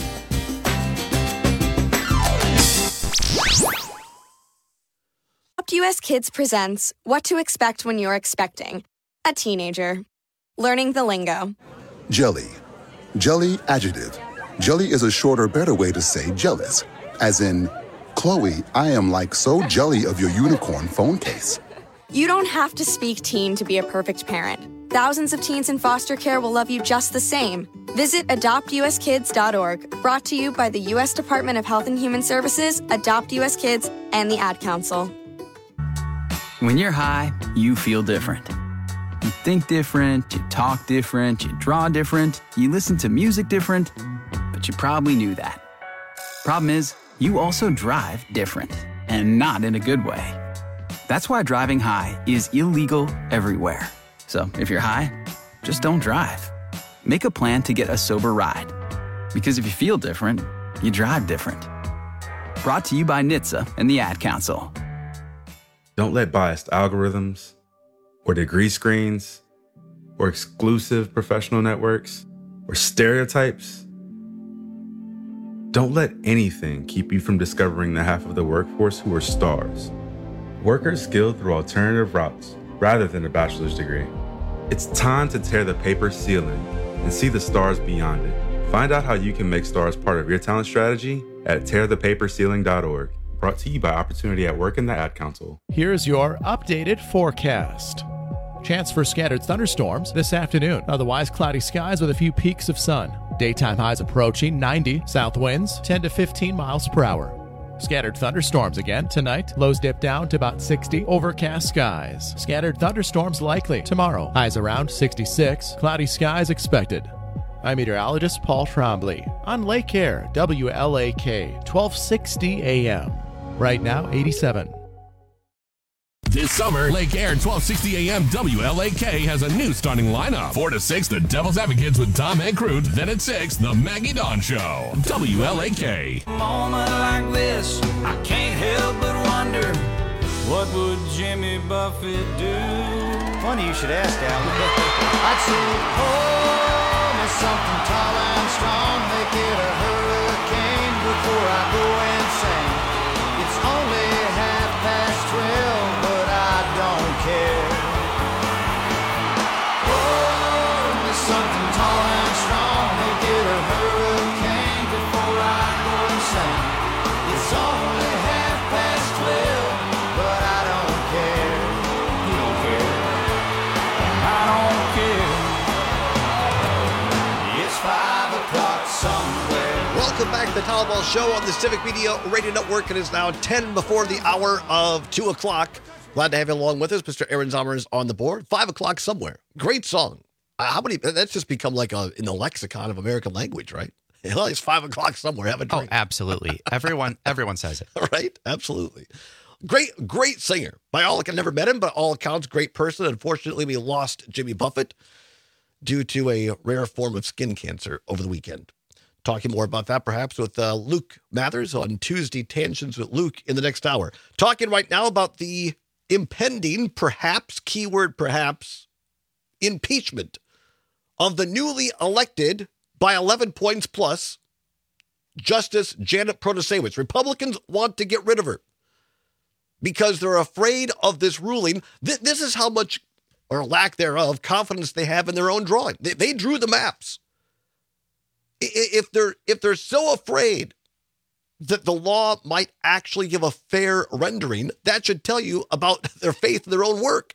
US Kids presents What to Expect When You're Expecting a Teenager. Learning the lingo. Jelly. Jelly adjective. Jelly is a shorter, better way to say jealous. As in, Chloe, I am like so jelly of your unicorn phone case. You don't have to speak teen to be a perfect parent. Thousands of teens in foster care will love you just the same. Visit adoptuskids.org, brought to you by the U.S. Department of Health and Human Services, Adopt U.S. Kids, and the Ad Council. When you're high, you feel different. You think different, you talk different, you draw different, you listen to music different, but you probably knew that. Problem is, you also drive different, and not in a good way. That's why driving high is illegal everywhere. So if you're high, just don't drive. Make a plan to get a sober ride. Because if you feel different, you drive different. Brought to you by NHTSA and the Ad Council. Don't let biased algorithms or degree screens or exclusive professional networks or stereotypes. Don't let anything keep you from discovering the half of the workforce who are stars. Workers skilled through alternative routes rather than a bachelor's degree. It's time to tear the paper ceiling and see the stars beyond it. Find out how you can make stars part of your talent strategy at tearthepaperceiling.org. Brought to you by Opportunity at Work and the Ad Council. Here's your updated forecast. Chance for scattered thunderstorms this afternoon. Otherwise, cloudy skies with a few peaks of sun. Daytime highs approaching 90. South winds 10 to 15 miles per hour. Scattered thunderstorms again tonight. Lows dip down to about 60. Overcast skies. Scattered thunderstorms likely tomorrow. Highs around 66. Cloudy skies expected. I'm meteorologist Paul Trombley on Lake Air, WLAK, 1260 AM. Right now, 87. This summer, Lake Air 1260 AM WLAK has a new stunning lineup. 4 to 6, The Devil's Advocates with Tom and Crute. Then at 6, The Maggie Dawn Show. WLAK. A moment like this, I can't help but wonder, what would Jimmy Buffett do? Funny you should ask, Al. I'd say, pour me something tall and strong, make it a hurricane before I go insane. It's only 12:30, but I don't care. Pour me something tall and strong, make it a hurricane before I go insane. It's only 12:30, but I don't care. You don't care. I don't care. It's 5 o'clock somewhere. Welcome back to the Tom Ball Show on the Civic Media Radio Network. It is now 10 before the hour of 2 o'clock. Glad to have you along with us. Mr. Aaron Zommer is on the board. 5 o'clock somewhere. Great song. How many? That's just become like in the lexicon of American language, right? It's 5 o'clock somewhere. Have a drink. Oh, absolutely. Everyone says it. Right? Absolutely. Great singer. By all accounts, never met him, but all accounts, great person. Unfortunately, we lost Jimmy Buffett due to a rare form of skin cancer over the weekend. Talking more about that, perhaps, with Luke Mathers on Tuesday Tangents with Luke in the next hour. Talking right now about the impending, perhaps, keyword perhaps, impeachment of the newly elected, by 11 points plus, Justice Janet Protasiewicz. Republicans want to get rid of her because they're afraid of this ruling. This is how much, or lack thereof, confidence they have in their own drawing. They drew the maps. If they're so afraid that the law might actually give a fair rendering, that should tell you about their faith in their own work.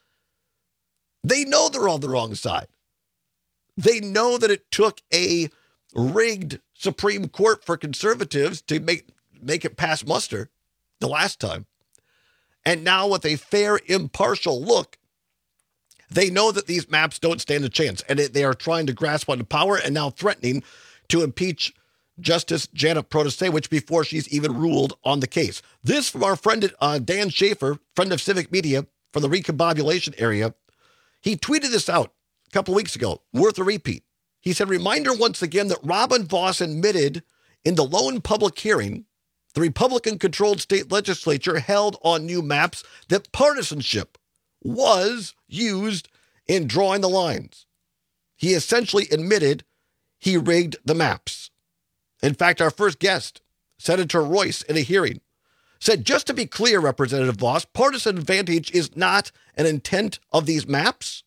They know they're on the wrong side. They know that it took a rigged Supreme Court for conservatives to make it pass muster the last time. And now with a fair, impartial look, they know that these maps don't stand a chance, and they are trying to grasp onto power and now threatening to impeach Justice Janet Protasiewicz before she's even ruled on the case. This from our friend Dan Schaefer, friend of Civic Media from the recombobulation area. He tweeted this out a couple of weeks ago, worth a repeat. He said, reminder once again that Robin Vos admitted in the lone public hearing the Republican-controlled state legislature held on new maps that partisanship was used in drawing the lines. He essentially admitted he rigged the maps. In fact, our first guest, Senator Royce, in a hearing, said, just to be clear, Representative Vos, partisan advantage is not an intent of these maps.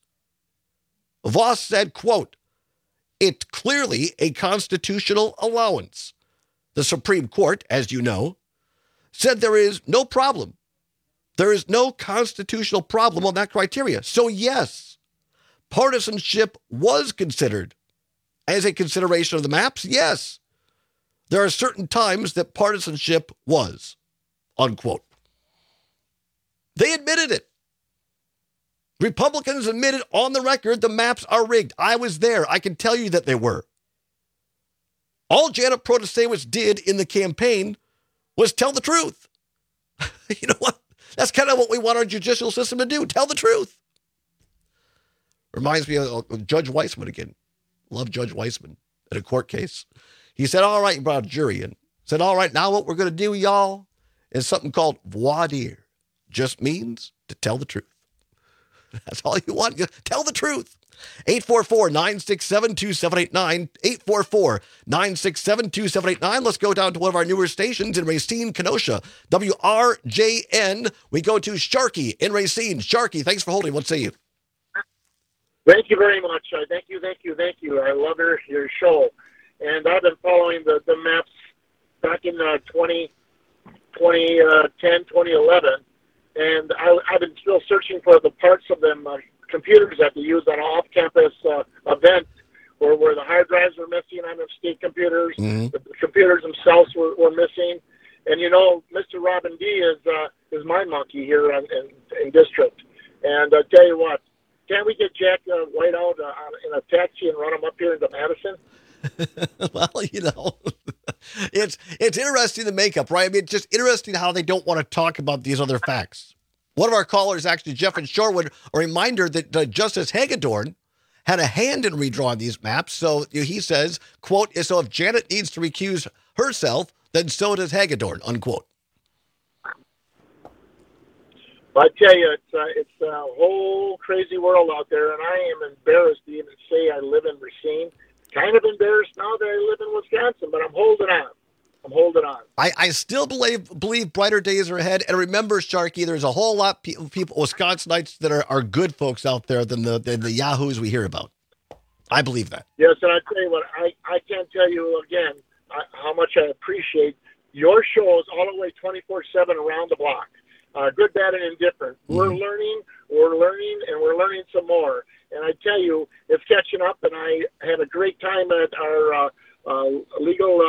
Vos said, quote, it's clearly a constitutional allowance. The Supreme Court, as you know, said there is no problem. There is no constitutional problem on that criteria. So yes, partisanship was considered as a consideration of the maps. Yes, there are certain times that partisanship was, unquote. They admitted it. Republicans admitted on the record the maps are rigged. I was there. I can tell you that they were. All Janet Protasiewicz did in the campaign was tell the truth. You know what? That's kind of what we want our judicial system to do. Tell the truth. Reminds me of Judge Weissman again. Love Judge Weissman in a court case. He said, all right, he brought a jury in. Said, all right, now what we're going to do, y'all, is something called voir dire. Just means to tell the truth. That's all you want. Tell the truth. 844-967-2789. 844-967-2789. Let's go down to one of our newer stations in Racine, Kenosha. WRJN. We go to Sharky in Racine. Sharky, thanks for holding. What say you? Thank you very much. Thank you. I love your show. And I've been following the maps back in 2010, 2011. And I've been still searching for the parts of them computers that they use on an off-campus event where the hard drives were missing on the state computers. Mm-hmm. The computers themselves were missing. And, Mr. Robin D. is my monkey here in district. And I tell you what, can't we get Jack White out in a taxi and run him up here into Madison? Well, it's interesting, the makeup, right? I mean, it's just interesting how they don't want to talk about these other facts. One of our callers, actually, Jeff in Shorewood, a reminder that Justice Hagedorn had a hand in redrawing these maps. So he says, quote, so if Janet needs to recuse herself, then so does Hagedorn, unquote. I tell you, it's a whole crazy world out there, and I am embarrassed to even say I live in Racine. Kind of embarrassed now that I live in Wisconsin, but I'm holding on. I still believe brighter days are ahead. And remember, Sharky, there's a whole lot of people, Wisconsinites, that are good folks out there than the yahoos we hear about. I believe that. Yes, and I tell you what, I can't tell you again how much I appreciate your shows all the way 24/7 around the block. Good, bad, and indifferent. Mm-hmm. We're learning, and we're learning some more. And I tell you, it's catching up, and I had a great time at our legal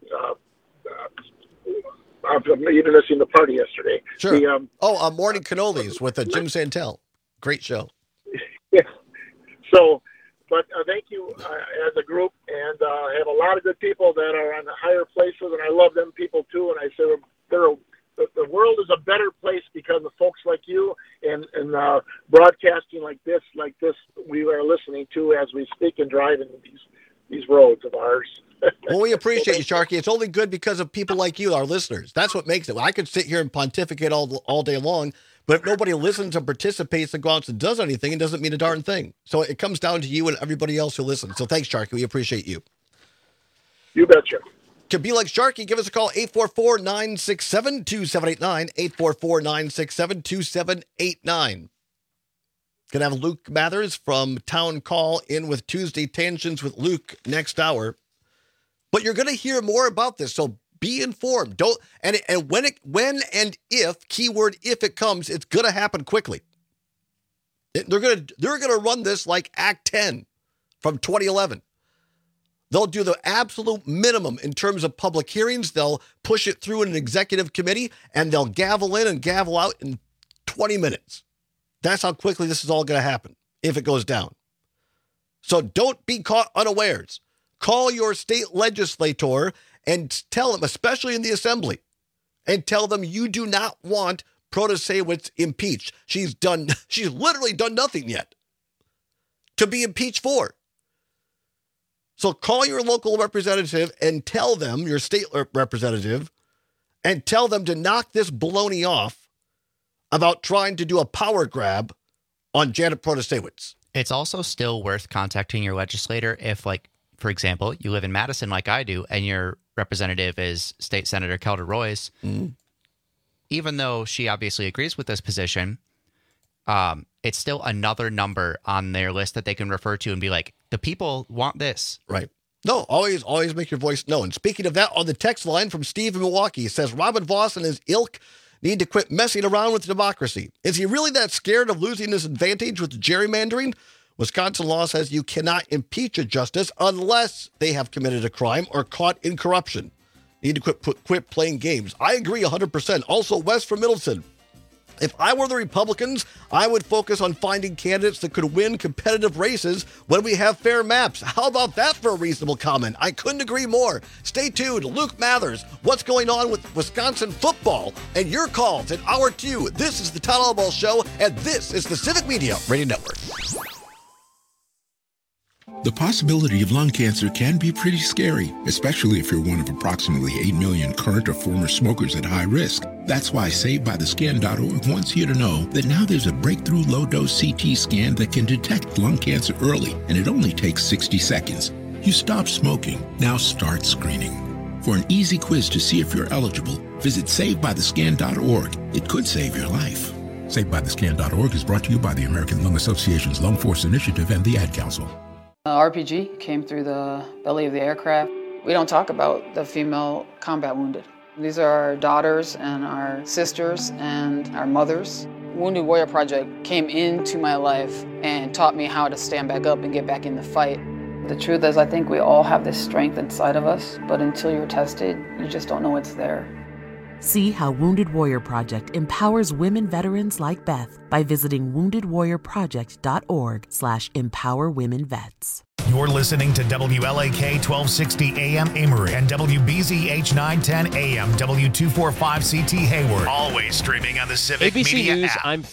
I'm even missing the party yesterday. Sure. Morning Cannolis with Jim Santel. Great show. Yeah. So, but thank you as a group, and I have a lot of good people that are on the higher places, and I love them people too. And I say the world is a better place because of folks like you and broadcasting like this we are listening to as we speak and drive in these roads of ours. Well, we appreciate you, Sharky. It's only good because of people like you, our listeners. That's what makes it. I could sit here and pontificate all day long, but if nobody listens and participates and goes out and does anything, it doesn't mean a darn thing. So it comes down to you and everybody else who listens. So thanks, Sharky. We appreciate you. You betcha. To be like Sharky, give us a call, 844-967-2789, 844-967-2789. Gonna have Luke Mathers from Town Call in with Tuesday Tangents with Luke next hour. But you're gonna hear more about this, so be informed. When and if, keyword if it comes, it's gonna happen quickly. They're gonna run this like Act 10 from 2011. They'll do the absolute minimum in terms of public hearings. They'll push it through in an executive committee, and they'll gavel in and gavel out in 20 minutes. That's how quickly this is all going to happen if it goes down. So don't be caught unawares. Call your state legislator and tell them, especially in the assembly, and tell them you do not want Protasewicz impeached. She's literally done nothing yet to be impeached for. So call your local representative and tell them, your state representative, and tell them to knock this baloney off about trying to do a power grab on Janet Protasewicz. It's also still worth contacting your legislator if, like, for example, you live in Madison like I do, and your representative is State Senator Kelda Royce. Mm-hmm. Even though she obviously agrees with this position, it's still another number on their list that they can refer to and be like, the people want this. Right. No, always make your voice known. Speaking of that, on the text line from Steve in Milwaukee, it says Robin Vos and his ilk need to quit messing around with democracy. Is he really that scared of losing his advantage with gerrymandering? Wisconsin law says you cannot impeach a justice unless they have committed a crime or caught in corruption. Need to quit playing games. I agree 100%. Also, Wes from Middleton. If I were the Republicans, I would focus on finding candidates that could win competitive races when we have fair maps. How about that for a reasonable comment? I couldn't agree more. Stay tuned. Luke Mathers, what's going on with Wisconsin football? And your calls in Hour 2. This is the Todd Albaugh Show, and this is the Civic Media Radio Network. The possibility of lung cancer can be pretty scary, especially if you're one of approximately 8 million current or former smokers at high risk. That's why SaveByTheScan.org wants you to know that now there's a breakthrough low-dose CT scan that can detect lung cancer early, and it only takes 60 seconds. You stop smoking, now start screening. For an easy quiz to see if you're eligible, visit SaveByTheScan.org. It could save your life. SaveByTheScan.org is brought to you by the American Lung Association's Lung Force Initiative and the Ad Council. RPG came through the belly of the aircraft. We don't talk about the female combat wounded. These are our daughters and our sisters and our mothers. Wounded Warrior Project came into my life and taught me how to stand back up and get back in the fight. The truth is, I think we all have this strength inside of us, but until you're tested, you just don't know it's there. See how Wounded Warrior Project empowers women veterans like Beth by visiting woundedwarriorproject.org/empowerwomenvets. You're listening to WLAK 1260 AM Amory and WBZH 910 AM W245CT Hayward. Always streaming on the Civic ABC Media News, app. I'm